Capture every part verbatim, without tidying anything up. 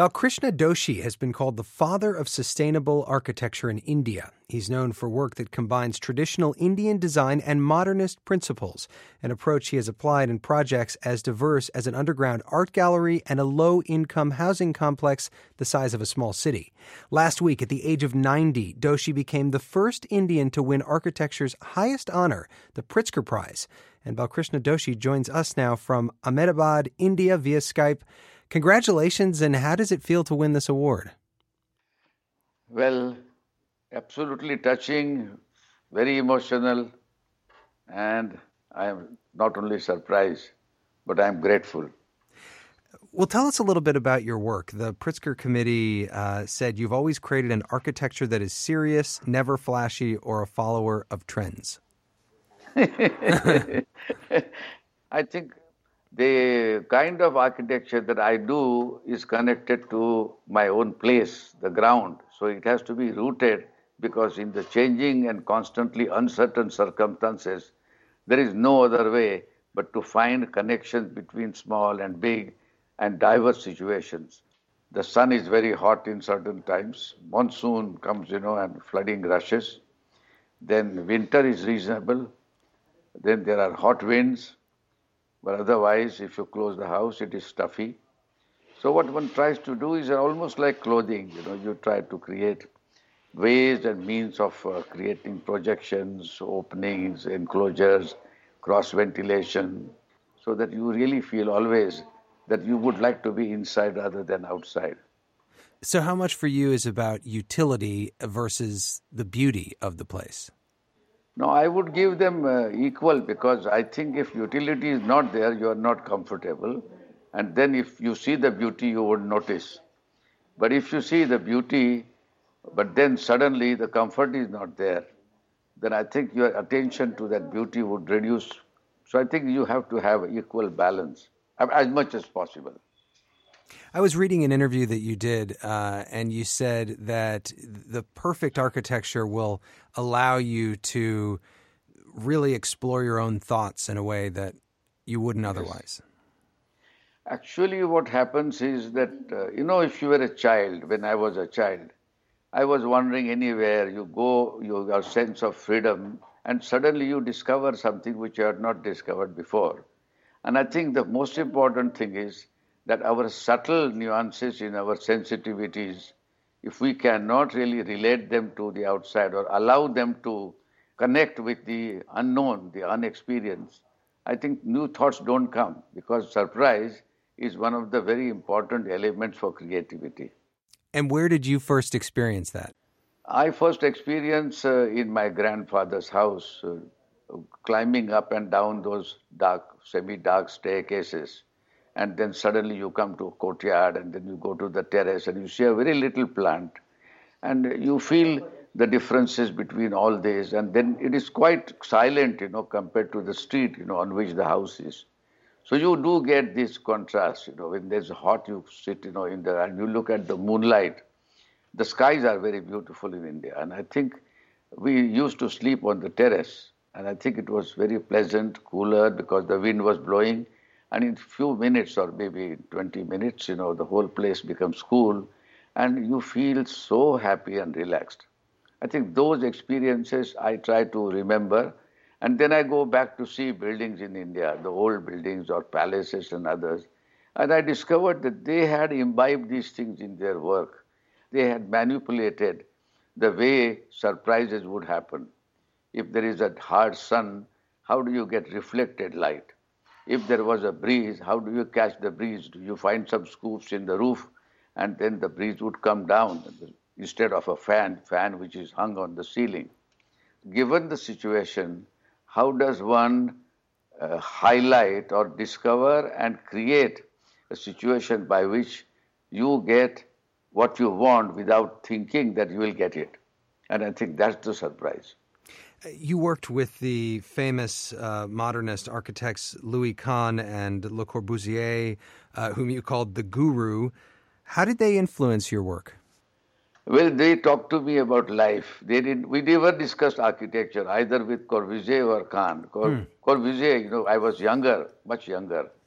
Balkrishna Doshi has been called the father of sustainable architecture in India. He's known for work that combines traditional Indian design and modernist principles, an approach he has applied in projects as diverse as an underground art gallery and a low-income housing complex the size of a small city. Last week, at the age of ninety, Doshi became the first Indian to win architecture's highest honor, the Pritzker Prize. And Balkrishna Doshi joins us now from Ahmedabad, India, via Skype. Congratulations, and how does it feel to win this award? Well, absolutely touching, very emotional, and I am not only surprised, but I am grateful. Well, tell us a little bit about your work. The Pritzker Committee uh, said you've always created an architecture that is serious, never flashy, or a follower of trends. I think the kind of architecture that I do is connected to my own place, the ground. So it has to be rooted, because in the changing and constantly uncertain circumstances, there is no other way but to find connections between small and big and diverse situations. The sun is very hot in certain times. Monsoon comes, you know, and flooding rushes. Then winter is reasonable. Then there are hot winds. But otherwise, if you close the house, it is stuffy. So what one tries to do is almost like clothing. You know, you try to create ways and means of uh, creating projections, openings, enclosures, cross ventilation, so that you really feel always that you would like to be inside rather than outside. So how much for you is about utility versus the beauty of the place? No, I would give them uh, equal, because I think if utility is not there, you are not comfortable. And then if you see the beauty, you would notice. But if you see the beauty, but then suddenly the comfort is not there, then I think your attention to that beauty would reduce. So I think you have to have equal balance as much as possible. I was reading an interview that you did, uh, and you said that the perfect architecture will allow you to really explore your own thoughts in a way that you wouldn't otherwise. Actually, what happens is that, uh, you know, if you were a child, when I was a child, I was wandering anywhere. You go, you have a sense of freedom, and suddenly you discover something which you had not discovered before. And I think the most important thing is that our subtle nuances in our sensitivities, if we cannot really relate them to the outside or allow them to connect with the unknown, the unexperienced, I think new thoughts don't come, because surprise is one of the very important elements for creativity. And where did you first experience that? I first experienced uh, in my grandfather's house, uh, climbing up and down those dark, semi-dark staircases. And then suddenly you come to a courtyard, and then you go to the terrace and you see a very little plant, and you feel the differences between all these, and then it is quite silent, you know, compared to the street, you know, on which the house is. So you do get this contrast, you know, when there's hot, you sit, you know, in the, and you look at the moonlight. The skies are very beautiful in India, and I think we used to sleep on the terrace, and I think it was very pleasant, cooler, because the wind was blowing. And in a few minutes, or maybe twenty minutes, you know, the whole place becomes cool, and you feel so happy and relaxed. I think those experiences I try to remember, and then I go back to see buildings in India, the old buildings or palaces and others, and I discovered that they had imbibed these things in their work. They had manipulated the way surprises would happen. If there is a hard sun, how do you get reflected light? If there was a breeze, how do you catch the breeze? Do you find some scoops in the roof, and then the breeze would come down instead of a fan, fan which is hung on the ceiling? Given the situation, how does one uh, highlight or discover and create a situation by which you get what you want without thinking that you will get it? And I think that's the surprise. You worked with the famous uh, modernist architects Louis Kahn and Le Corbusier, uh, whom you called the guru. How did they influence your work? Well, they talked to me about life. They didn't. We never discussed architecture, either with Corbusier or Kahn. Cor- hmm. Corbusier, you know, I was younger, much younger.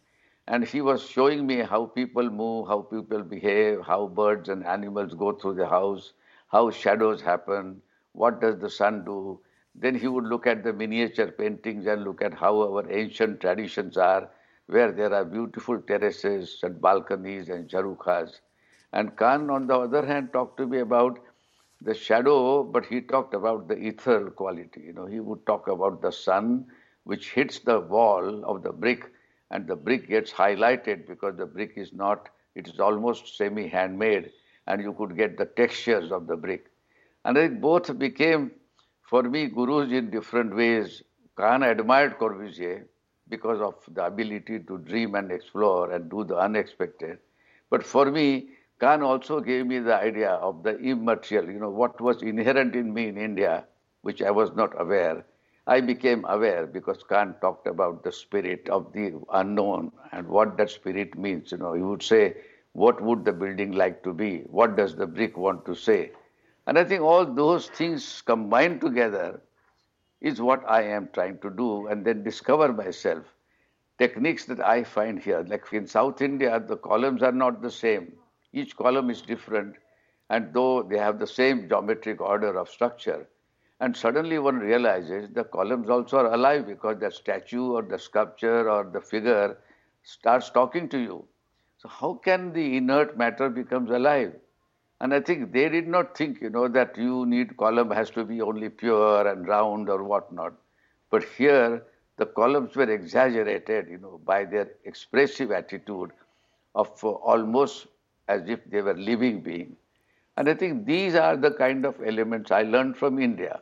And he was showing me how people move, how people behave, how birds and animals go through the house, how shadows happen, what does the sun do. Then he would look at the miniature paintings and look at how our ancient traditions are, where there are beautiful terraces and balconies and jarukhas. And Khan, on the other hand, talked to me about the shadow, but he talked about the ethereal quality. You know, he would talk about the sun, which hits the wall of the brick, and the brick gets highlighted because the brick is not, it is almost semi-handmade, and you could get the textures of the brick. And I think both became, for me, gurus in different ways. Khan admired Corbusier because of the ability to dream and explore and do the unexpected. But for me, Khan also gave me the idea of the immaterial, you know, what was inherent in me in India, which I was not aware. I became aware because Khan talked about the spirit of the unknown and what that spirit means. You know, he would say, what would the building like to be? What does the brick want to say? And I think all those things combined together is what I am trying to do, and then discover myself. Techniques that I find here, like in South India, the columns are not the same. Each column is different, and though they have the same geometric order of structure, and suddenly one realizes the columns also are alive because the statue or the sculpture or the figure starts talking to you. So how can the inert matter becomes alive? And I think they did not think, you know, that you need column has to be only pure and round or whatnot. But here, the columns were exaggerated, you know, by their expressive attitude of uh, almost as if they were living beings. And I think these are the kind of elements I learned from India.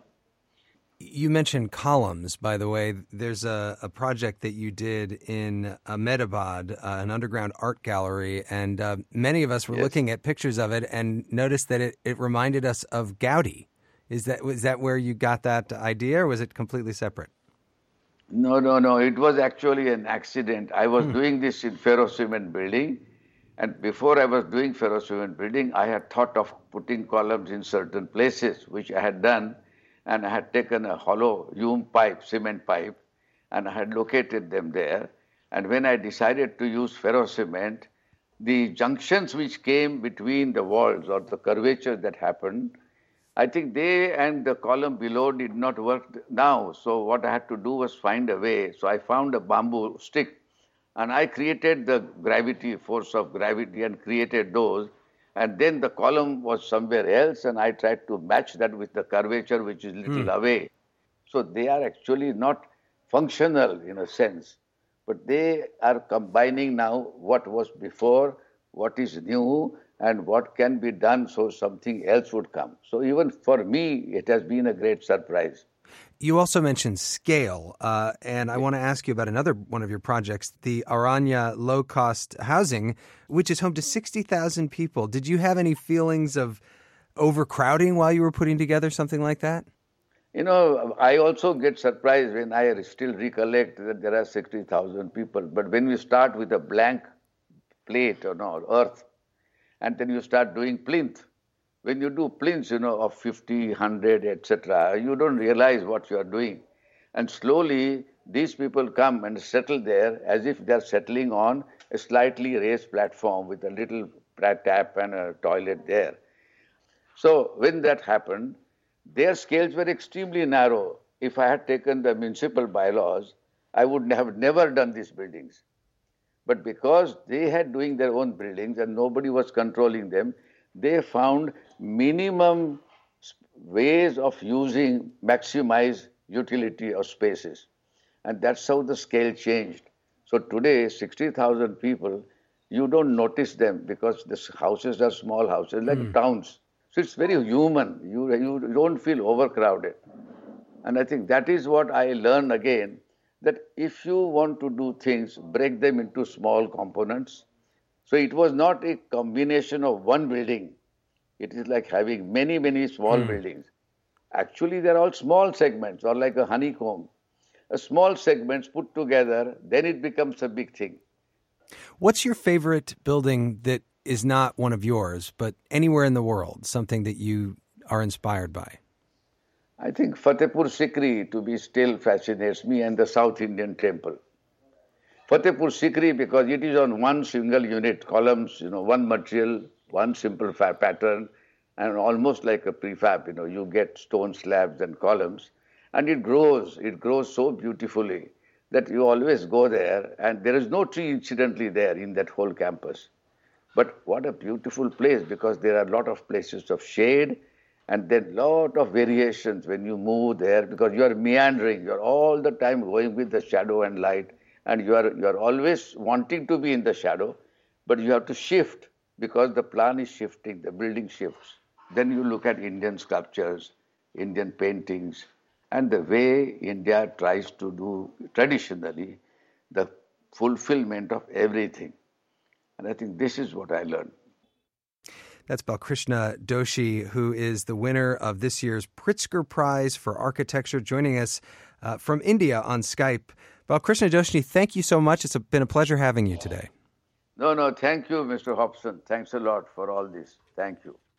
You mentioned columns, by the way. There's a, a project that you did in Ahmedabad, uh, an underground art gallery, and uh, many of us were yes. looking at pictures of it and noticed that it, it reminded us of Gaudi. Is that was that where you got that idea, or was it completely separate? No, no, no. It was actually an accident. I was hmm. doing this in ferrocement building, and before I was doing ferrocement building, I had thought of putting columns in certain places, which I had done. And I had taken a hollow Hume pipe, cement pipe, and I had located them there. And when I decided to use ferrocement, the junctions which came between the walls or the curvature that happened, I think they and the column below did not work now. So what I had to do was find a way. So I found a bamboo stick, and I created the gravity, force of gravity, and created those. And then the column was somewhere else, and I tried to match that with the curvature, which is little mm. away. So they are actually not functional in a sense, but they are combining now what was before, what is new, and what can be done so something else would come. So even for me, it has been a great surprise. You also mentioned scale, uh, and I want to ask you about another one of your projects, the Aranya low-cost housing, which is home to sixty thousand people. Did you have any feelings of overcrowding while you were putting together something like that? You know, I also get surprised when I still recollect that there are sixty thousand people. But when you start with a blank plate or no, earth, and then you start doing plinth, when you do plinths, you know, of fifty, one hundred, et cetera, you don't realize what you are doing. And slowly, these people come and settle there as if they are settling on a slightly raised platform with a little tap and a toilet there. So when that happened, their scales were extremely narrow. If I had taken the municipal bylaws, I would have never done these buildings. But because they had doing their own buildings and nobody was controlling them, they found minimum ways of using, maximize utility of spaces. And that's how the scale changed. So today, sixty thousand people, you don't notice them because the houses are small houses, like mm. towns. So it's very human. You, you don't feel overcrowded. And I think that is what I learned again, that if you want to do things, break them into small components. So it was not a combination of one building. It is like having many, many small mm. buildings. Actually, they're all small segments or like a honeycomb. A small segments put together, then it becomes a big thing. What's your favorite building that is not one of yours, but anywhere in the world, something that you are inspired by? I think Fatehpur Sikri to be still fascinates me, and the South Indian temple. Fatehpur Sikri, because it is on one single unit, columns, you know, one material, one simple fa- pattern, and almost like a prefab, you know, you get stone slabs and columns, and it grows, it grows so beautifully that you always go there, and there is no tree incidentally there in that whole campus. But what a beautiful place, because there are a lot of places of shade, and then lot of variations when you move there, because you are meandering, you are all the time going with the shadow and light, and you are, you are always wanting to be in the shadow, but you have to shift, because the plan is shifting, the building shifts. Then you look at Indian sculptures, Indian paintings, and the way India tries to do traditionally the fulfillment of everything. And I think this is what I learned. That's Balkrishna Doshi, who is the winner of this year's Pritzker Prize for Architecture, joining us uh, from India on Skype. Balkrishna Doshi, thank you so much. It's been a pleasure having you today. No, no, thank you, Mister Hobson. Thanks a lot for all this. Thank you.